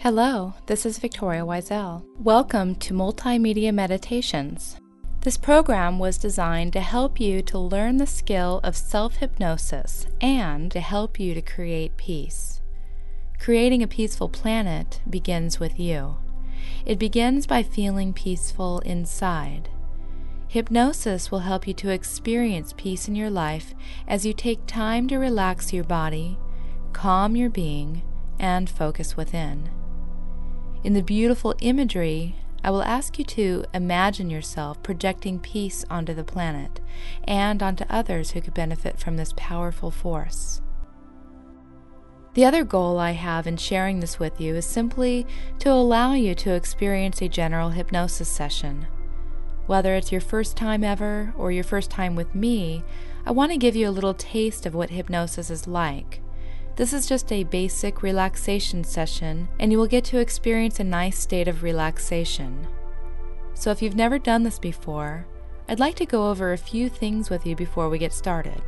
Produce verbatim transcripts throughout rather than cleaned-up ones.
Hello, this is Victoria Wiesel. Welcome to Multimedia Meditations. This program was designed to help you to learn the skill of self-hypnosis and to help you to create peace. Creating a peaceful planet begins with you. It begins by feeling peaceful inside. Hypnosis will help you to experience peace in your life as you take time to relax your body, calm your being, and focus within. In the beautiful imagery, I will ask you to imagine yourself projecting peace onto the planet and onto others who could benefit from this powerful force. The other goal I have in sharing this with you is simply to allow you to experience a general hypnosis session. Whether it's your first time ever or your first time with me, I want to give you a little taste of what hypnosis is like. This is just a basic relaxation session, and you will get to experience a nice state of relaxation. So if you've never done this before, I'd like to go over a few things with you before we get started.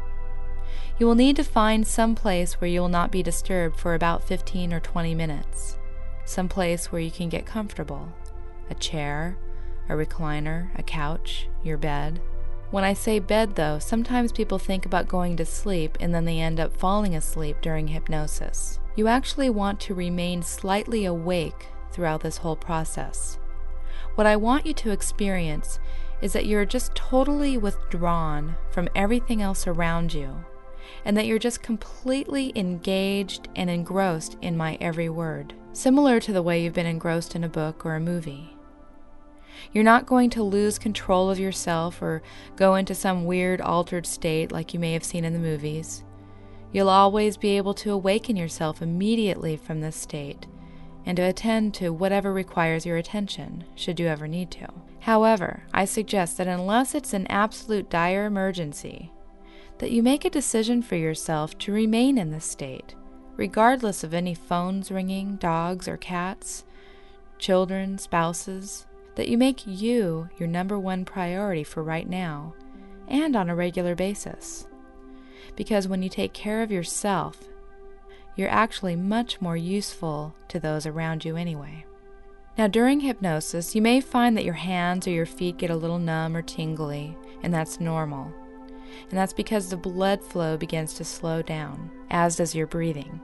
You will need to find some place where you will not be disturbed for about fifteen or twenty minutes. Some place where you can get comfortable. A chair, a recliner, a couch, your bed. When I say bed, though, sometimes people think about going to sleep and then they end up falling asleep during hypnosis. You actually want to remain slightly awake throughout this whole process. What I want you to experience is that you're just totally withdrawn from everything else around you, and that you're just completely engaged and engrossed in my every word, similar to the way you've been engrossed in a book or a movie. You're not going to lose control of yourself or go into some weird altered state like you may have seen in the movies. You'll always be able to awaken yourself immediately from this state and to attend to whatever requires your attention, should you ever need to. However, I suggest that unless it's an absolute dire emergency, that you make a decision for yourself to remain in this state, regardless of any phones ringing, dogs or cats, children, spouses, that you make you your number one priority for right now and on a regular basis. Because when you take care of yourself, you're actually much more useful to those around you anyway. Now, during hypnosis, you may find that your hands or your feet get a little numb or tingly, and that's normal. And that's because the blood flow begins to slow down, as does your breathing.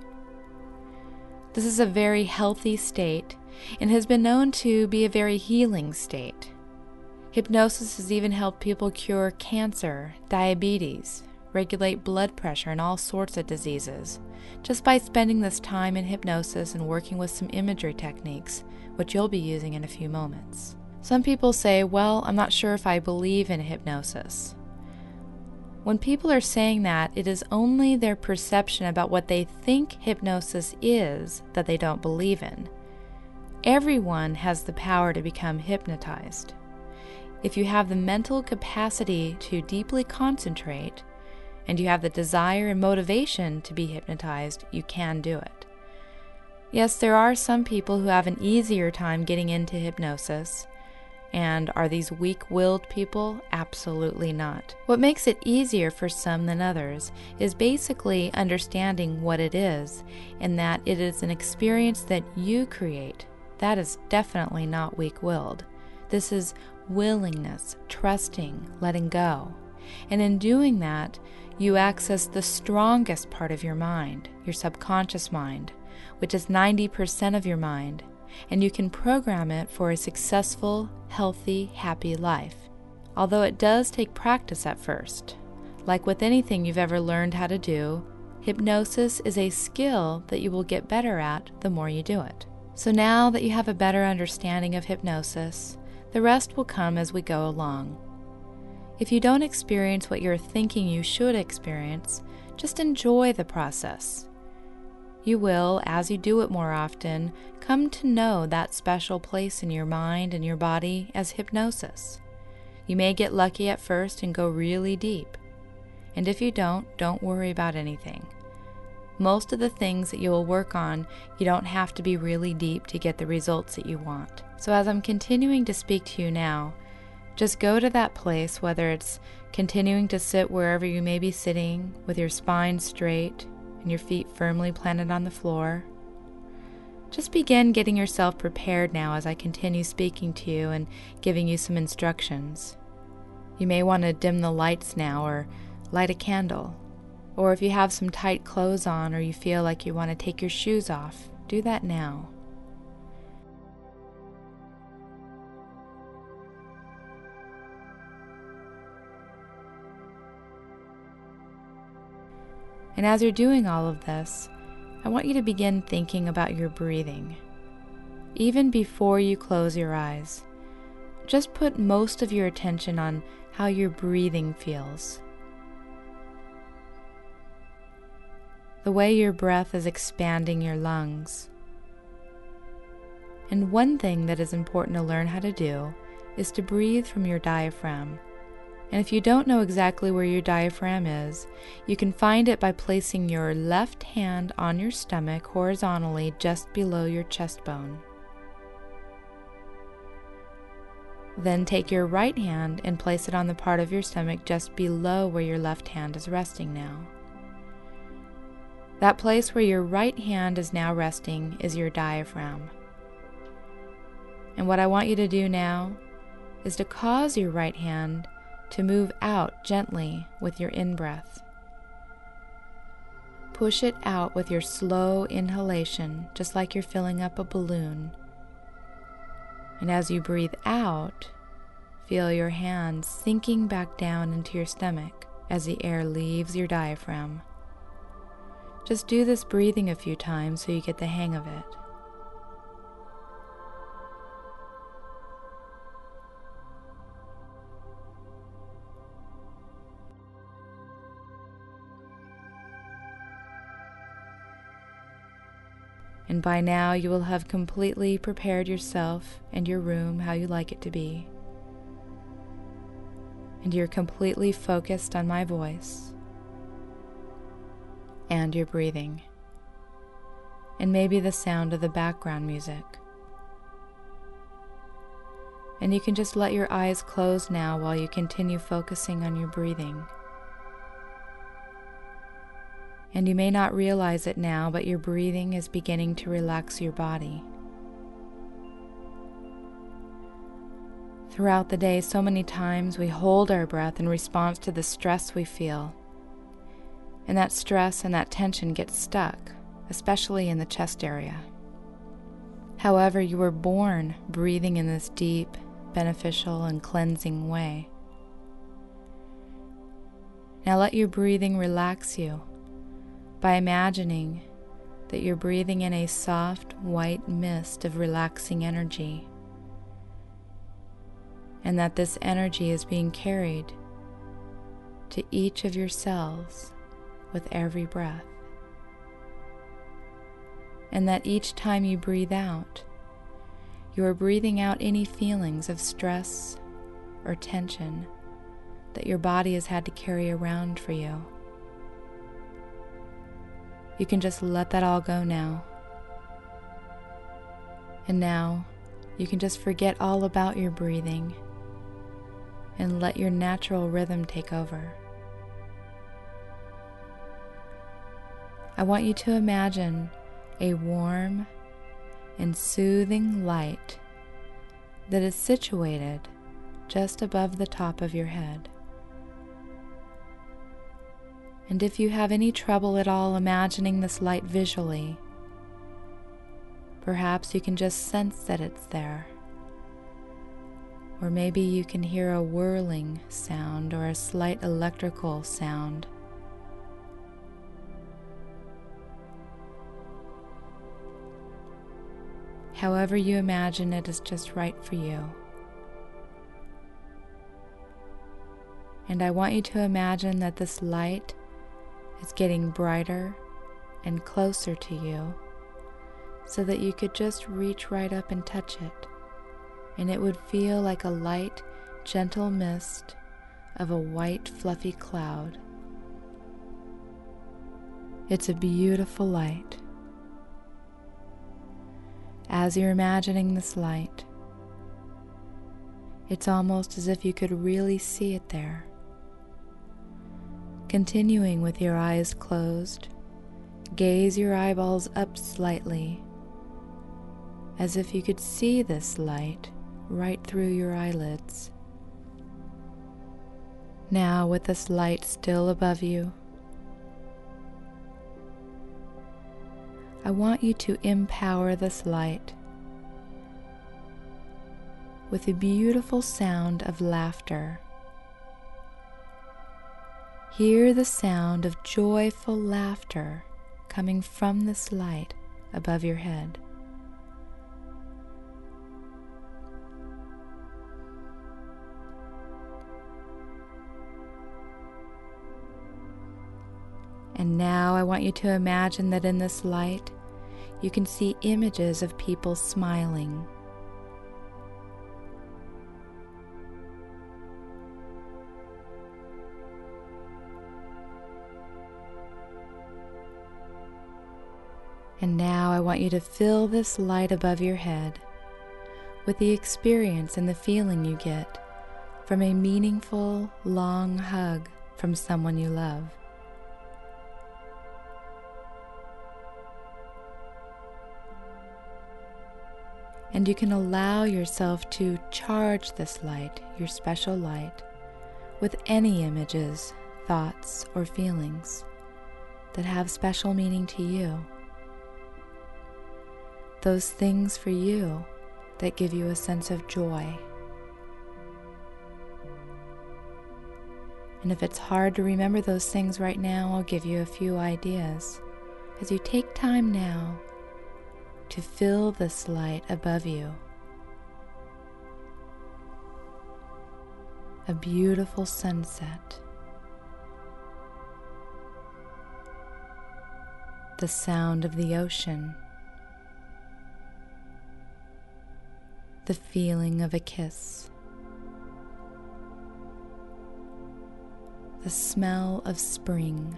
This is a very healthy state and has been known to be a very healing state. Hypnosis has even helped people cure cancer, diabetes, regulate blood pressure, and all sorts of diseases, just by spending this time in hypnosis and working with some imagery techniques, which you'll be using in a few moments. Some people say, well, I'm not sure if I believe in hypnosis. When people are saying that, it is only their perception about what they think hypnosis is that they don't believe in. Everyone has the power to become hypnotized. If you have the mental capacity to deeply concentrate, and you have the desire and motivation to be hypnotized, you can do it. Yes, there are some people who have an easier time getting into hypnosis. And are these weak-willed people? Absolutely not. What makes it easier for some than others is basically understanding what it is, and that it is an experience that you create. That is definitely not weak-willed. This is willingness, trusting, letting go. And in doing that, you access the strongest part of your mind, your subconscious mind, which is ninety percent of your mind, and you can program it for a successful, healthy, happy life. Although it does take practice at first. Like with anything you've ever learned how to do, hypnosis is a skill that you will get better at the more you do it. So now that you have a better understanding of hypnosis, the rest will come as we go along. If you don't experience what you're thinking you should experience, just enjoy the process. You will, as you do it more often, come to know that special place in your mind and your body as hypnosis. You may get lucky at first and go really deep. And if you don't, don't worry about anything. Most of the things that you will work on, you don't have to be really deep to get the results that you want. So as I'm continuing to speak to you now, just go to that place, whether it's continuing to sit wherever you may be sitting with your spine straight and your feet firmly planted on the floor, Just begin getting yourself prepared now as I continue speaking to you and giving you some instructions. You may want to dim the lights now or light a candle. Or if you have some tight clothes on or you feel like you want to take your shoes off, do that now. And as you're doing all of this, I want you to begin thinking about your breathing. Even before you close your eyes, just put most of your attention on how your breathing feels. The way your breath is expanding your lungs. And one thing that is important to learn how to do is to breathe from your diaphragm. And if you don't know exactly where your diaphragm is, you can find it by placing your left hand on your stomach horizontally just below your chest bone. Then take your right hand and place it on the part of your stomach just below where your left hand is resting now. That place where your right hand is now resting is your diaphragm. And what I want you to do now is to cause your right hand to move out gently with your in-breath. Push it out with your slow inhalation, just like you're filling up a balloon. And as you breathe out, feel your hand sinking back down into your stomach as the air leaves your diaphragm. Just do this breathing a few times so you get the hang of it. And by now you will have completely prepared yourself and your room how you like it to be. And you're completely focused on my voice and your breathing, and maybe the sound of the background music. And you can just let your eyes close now while you continue focusing on your breathing. And you may not realize it now, but your breathing is beginning to relax your body. Throughout the day, so many times we hold our breath in response to the stress we feel. And that stress and that tension gets stuck, especially in the chest area. However, you were born breathing in this deep, beneficial, and cleansing way. Now let your breathing relax you by imagining that you're breathing in a soft, white mist of relaxing energy, and that this energy is being carried to each of your cells with every breath, and that each time you breathe out, you are breathing out any feelings of stress or tension that your body has had to carry around for you. You can just let that all go now. And now you can just forget all about your breathing and let your natural rhythm take over. I want you to imagine a warm and soothing light that is situated just above the top of your head. And if you have any trouble at all imagining this light visually, perhaps you can just sense that it's there. Or maybe you can hear a whirling sound or a slight electrical sound. However you imagine it is just right for you. And I want you to imagine that this light is getting brighter and closer to you so that you could just reach right up and touch it, and it would feel like a light, gentle mist of a white, fluffy cloud. It's a beautiful light. As you're imagining this light, it's almost as if you could really see it there. Continuing with your eyes closed, gaze your eyeballs up slightly as if you could see this light right through your eyelids. Now, with this light still above you, I want you to empower this light with the beautiful sound of laughter. Hear the sound of joyful laughter coming from this light above your head. And now I want you to imagine that in this light, you can see images of people smiling. And now I want you to fill this light above your head with the experience and the feeling you get from a meaningful, long hug from someone you love. And you can allow yourself to charge this light, your special light, with any images, thoughts, or feelings that have special meaning to you. Those things for you that give you a sense of joy. And if it's hard to remember those things right now, I'll give you a few ideas as you take time now to fill this light above you. A beautiful sunset. The sound of the ocean. The feeling of a kiss. The smell of spring.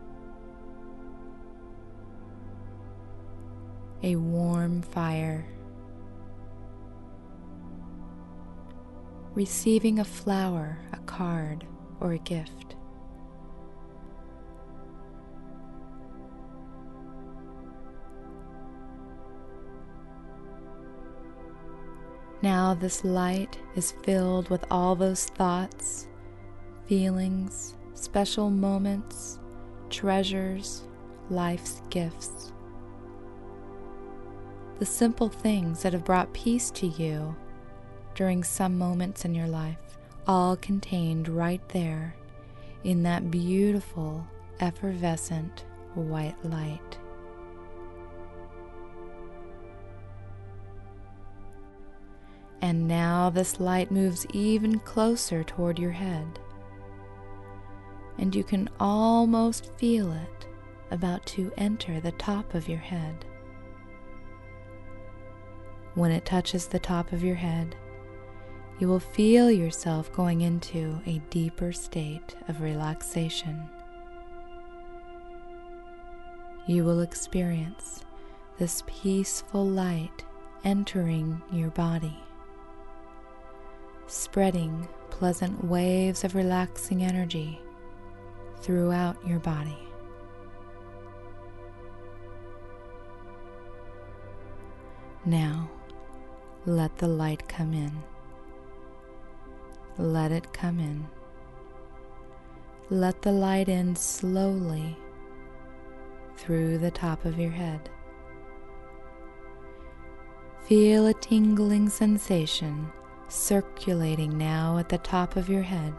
A warm fire. Receiving a flower, a card, or a gift. Now this light is filled with all those thoughts, feelings, special moments, treasures, life's gifts. The simple things that have brought peace to you during some moments in your life, all contained right there in that beautiful, effervescent white light. And now this light moves even closer toward your head, and you can almost feel it about to enter the top of your head. When it touches the top of your head, you will feel yourself going into a deeper state of relaxation. You will experience this peaceful light entering your body, spreading pleasant waves of relaxing energy throughout your body. Now, let the light come in. Let it come in. Let the light in slowly through the top of your head. Feel a tingling sensation circulating now at the top of your head,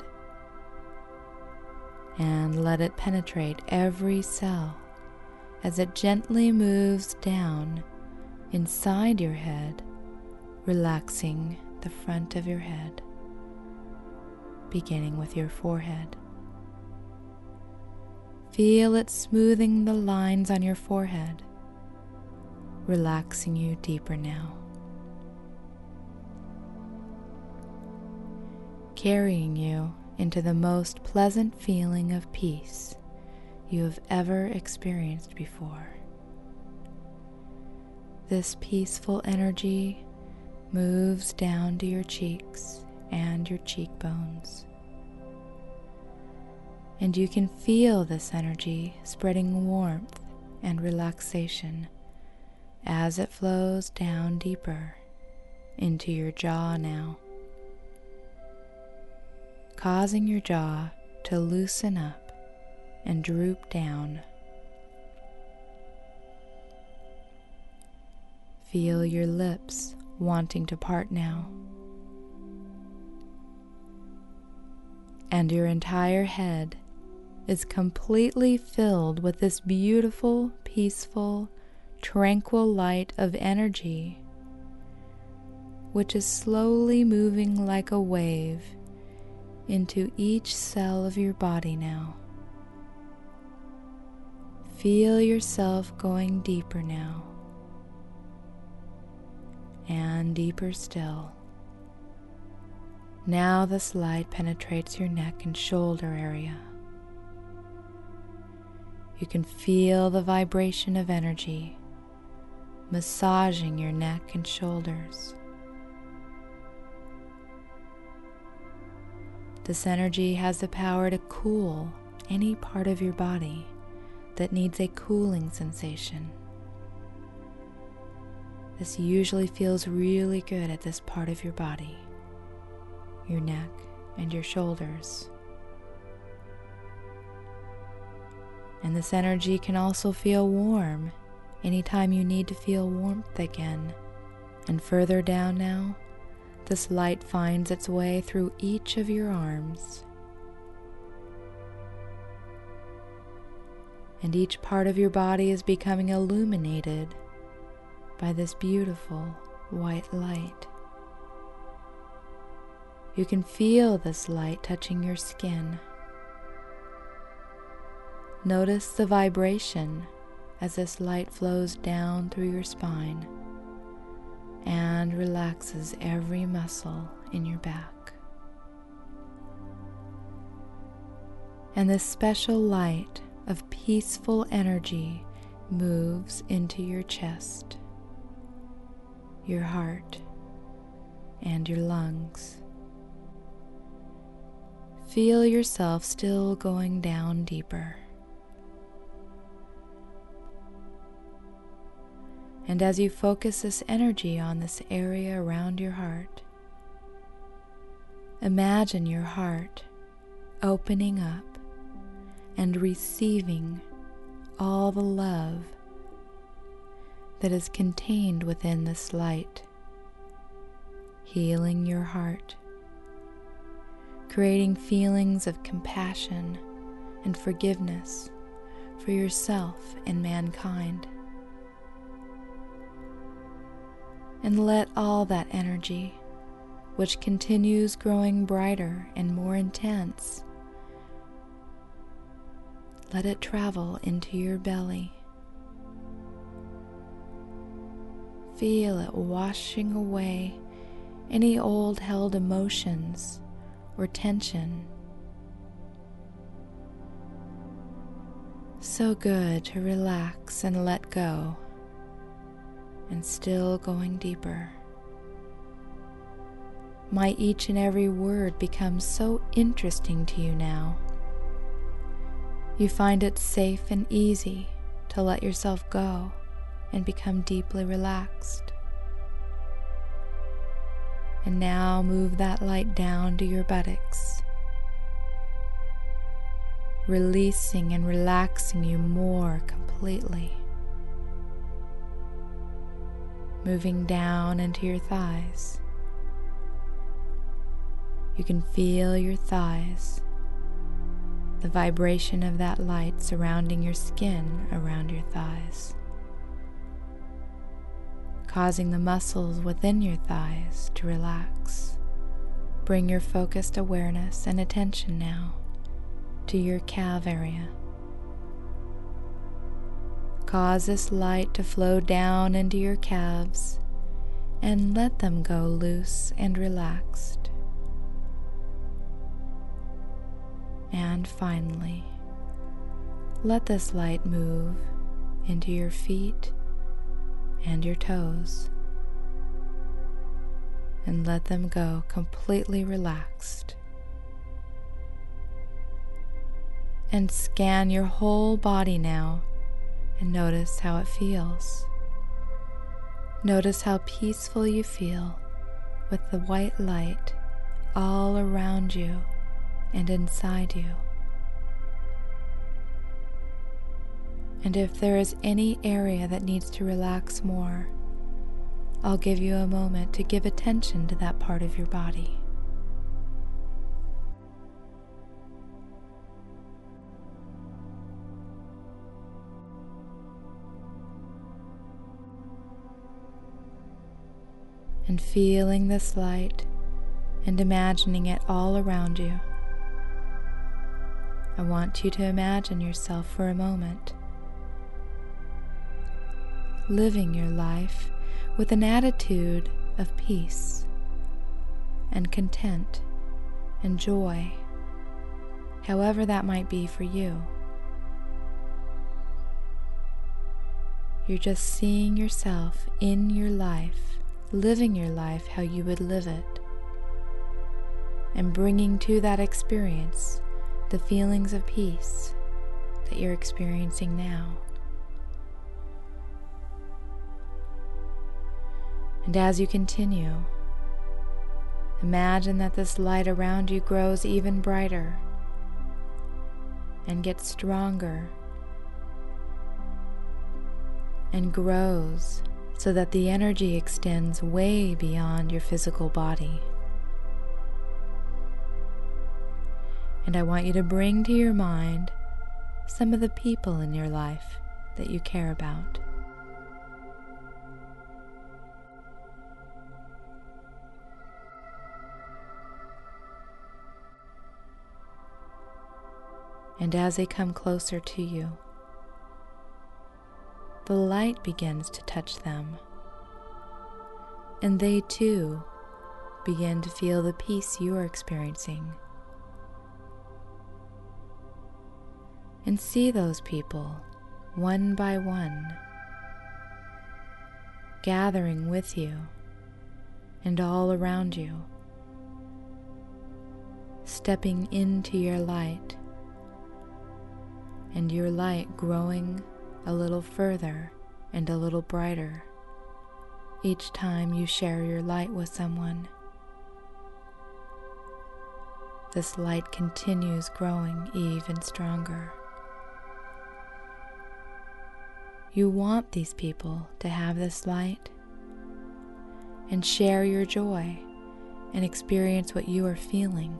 and let it penetrate every cell as it gently moves down inside your head, relaxing the front of your head, beginning with your forehead. Feel it smoothing the lines on your forehead, relaxing you deeper now. Carrying you into the most pleasant feeling of peace you have ever experienced before. This peaceful energy moves down to your cheeks and your cheekbones, and you can feel this energy spreading warmth and relaxation as it flows down deeper into your jaw now, causing your jaw to loosen up and droop down. Feel your lips wanting to part now, and your entire head is completely filled with this beautiful, peaceful, tranquil light of energy, which is slowly moving like a wave into each cell of your body now. Feel yourself going deeper now, and deeper still. Now this light penetrates your neck and shoulder area. You can feel the vibration of energy massaging your neck and shoulders. This energy has the power to cool any part of your body that needs a cooling sensation. This usually feels really good at this part of your body, your neck and your shoulders. And this energy can also feel warm anytime you need to feel warmth again. And further down now, this light finds its way through each of your arms. And each part of your body is becoming illuminated by this beautiful white light. You can feel this light touching your skin. Notice the vibration as this light flows down through your spine and relaxes every muscle in your back. And this special light of peaceful energy moves into your chest, your heart, and your lungs. Feel yourself still going down deeper. And as you focus this energy on this area around your heart, imagine your heart opening up and receiving all the love that is contained within this light, healing your heart, creating feelings of compassion and forgiveness for yourself and mankind. And let all that energy, which continues growing brighter and more intense, let it travel into your belly. Feel it washing away any old held emotions or tension. So good to relax and let go, and still going deeper. Might each and every word become so interesting to you now. You find it safe and easy to let yourself go and become deeply relaxed. And now move that light down to your buttocks, releasing and relaxing you more completely. Moving down into your thighs. You can feel your thighs, the vibration of that light surrounding your skin around your thighs, causing the muscles within your thighs to relax. Bring your focused awareness and attention now to your calf area. Cause this light to flow down into your calves and let them go loose and relaxed. And finally, let this light move into your feet and your toes, and let them go completely relaxed. And scan your whole body now and notice how it feels. Notice how peaceful you feel with the white light all around you and inside you. And if there is any area that needs to relax more, I'll give you a moment to give attention to that part of your body. And feeling this light and imagining it all around you, I want you to imagine yourself for a moment living your life with an attitude of peace and content and joy, however that might be for you. You're just seeing yourself in your life, living your life how you would live it, and bringing to that experience the feelings of peace that you're experiencing now. And as you continue, imagine that this light around you grows even brighter and gets stronger and grows so that the energy extends way beyond your physical body. And I want you to bring to your mind some of the people in your life that you care about. And as they come closer to you, the light begins to touch them, and they too begin to feel the peace you are experiencing. And see those people, one by one, gathering with you and all around you, stepping into your light, and your light growing a little further and a little brighter each time you share your light with someone. This light continues growing even stronger. You want these people to have this light and share your joy and experience what you are feeling.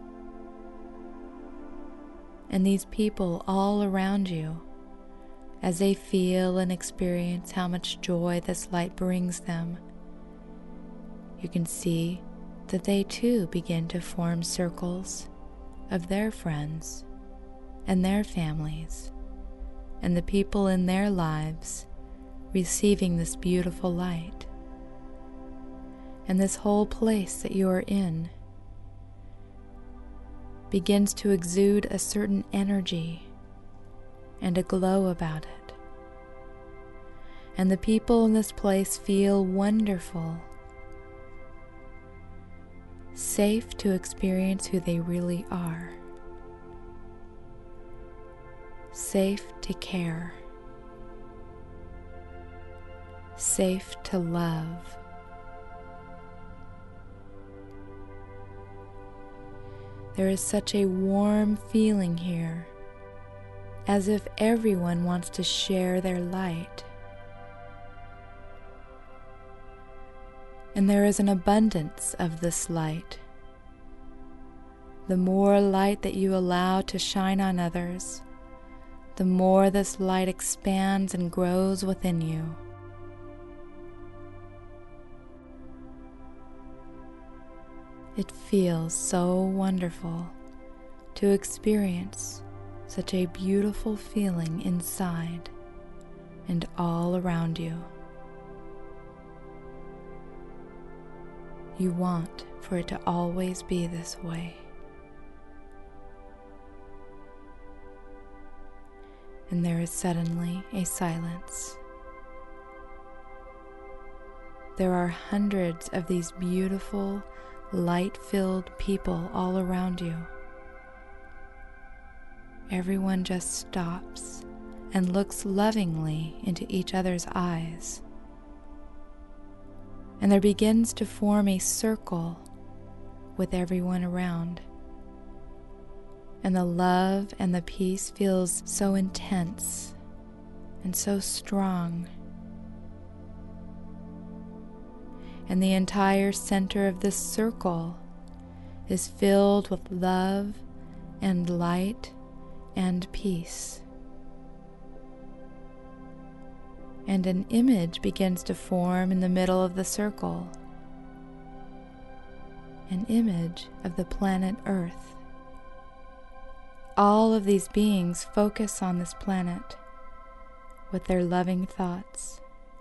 And these people all around you, as they feel and experience how much joy this light brings them, you can see that they too begin to form circles of their friends and their families and the people in their lives receiving this beautiful light. And this whole place that you are in begins to exude a certain energy and a glow about it. And the people in this place feel wonderful, safe to experience who they really are, safe to care, safe to love. There is such a warm feeling here, as if everyone wants to share their light. And there is an abundance of this light. The more light that you allow to shine on others, the more this light expands and grows within you. It feels so wonderful to experience such a beautiful feeling inside and all around you. You want for it to always be this way. And there is suddenly a silence. There are hundreds of these beautiful, light-filled people all around you. Everyone just stops and looks lovingly into each other's eyes. and there begins to form a circle with everyone around. And the love and the peace feels so intense and so strong. And the entire center of this circle is filled with love and light and peace. And an image begins to form in the middle of the circle, an image of the planet Earth. All of these beings focus on this planet with their loving thoughts,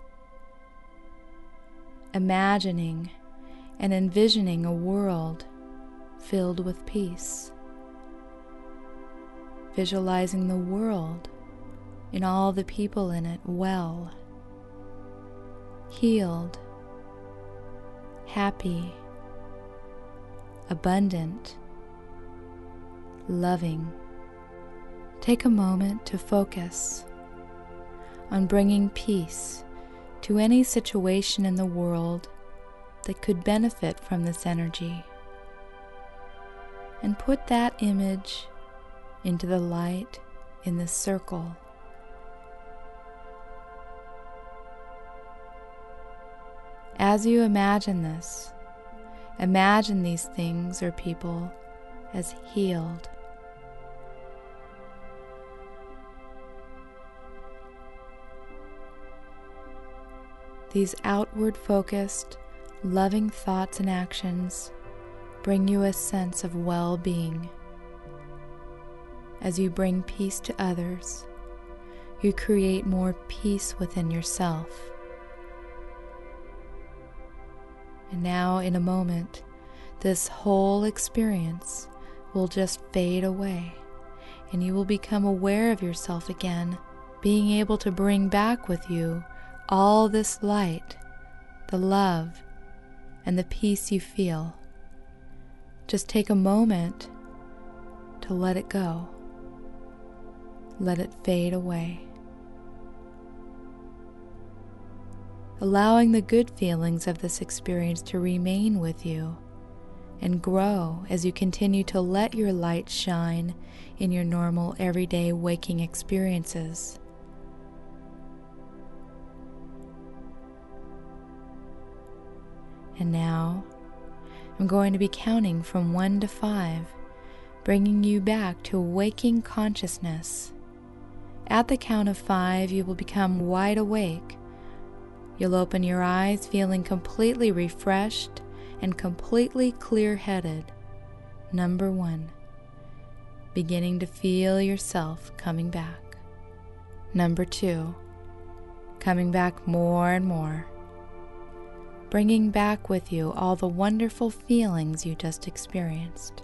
imagining and envisioning a world filled with peace, visualizing the world and all the people in it well, healed, happy, abundant, loving. Take a moment to focus on bringing peace to any situation in the world that could benefit from this energy, and put that image into the light in this circle. As you imagine this, imagine these things or people as healed. These outward-focused, loving thoughts and actions bring you a sense of well-being. As you bring peace to others, you create more peace within yourself. And now, in a moment, this whole experience will just fade away, and you will become aware of yourself again, being able to bring back with you all this light, the love, and the peace you feel. Just take a moment to let it go. Let it fade away. Allowing the good feelings of this experience to remain with you and grow as you continue to let your light shine in your normal everyday waking experiences. And now, I'm going to be counting from one to five, bringing you back to waking consciousness. At the count of five, you will become wide awake. You'll open your eyes feeling completely refreshed and completely clear-headed. Number one, beginning to feel yourself coming back. Number two, coming back more and more, bringing back with you all the wonderful feelings you just experienced.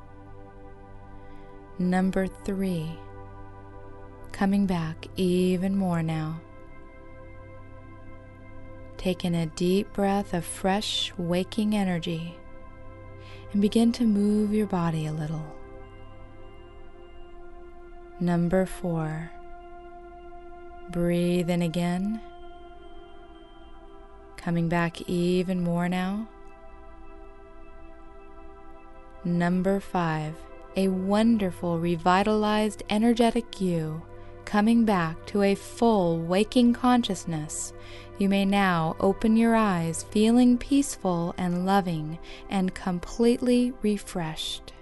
Number three, coming back even more now. Take in a deep breath of fresh, waking energy and begin to move your body a little. Number four, breathe in again, coming back even more now. Number five, a wonderful, revitalized, energetic you coming back to a full waking consciousness. You may now open your eyes feeling peaceful and loving and completely refreshed.